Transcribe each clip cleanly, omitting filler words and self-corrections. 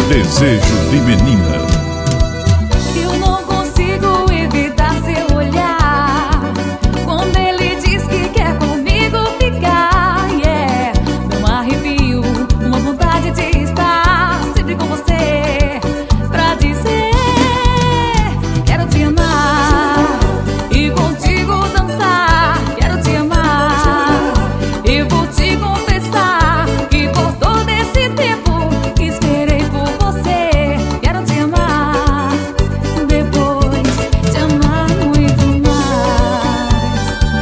Desejo de menina. Eu não consigo evitar seu olhar quando ele diz que quer comigo ficar. Yeah. Dá um arrepio, uma vontade de estar sempre com você, pra dizer: quero te amar e contigo dançar. Quero te amar, eu vou te confessar que por todo esse tempo esperei por você. Quero te amar, depois te amar muito mais.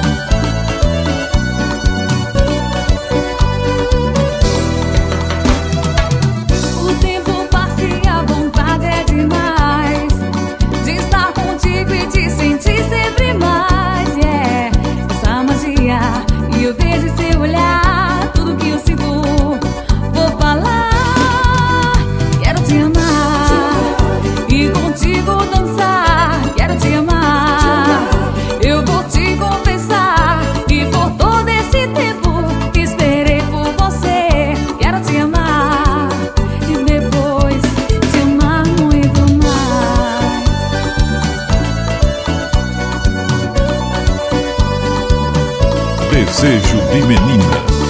O tempo passa e a vontade é demais de estar contigo e te sentir sempre mais. Yeah. Essa magia e eu vejo em seu olhar tudo que eu sinto. Vou falar, quero te amar e contigo dançar. Quero te amar, eu vou te confessar que por todo esse tempo esperei por você. Quero te amar e depois te amar muito mais. Desejo de menina.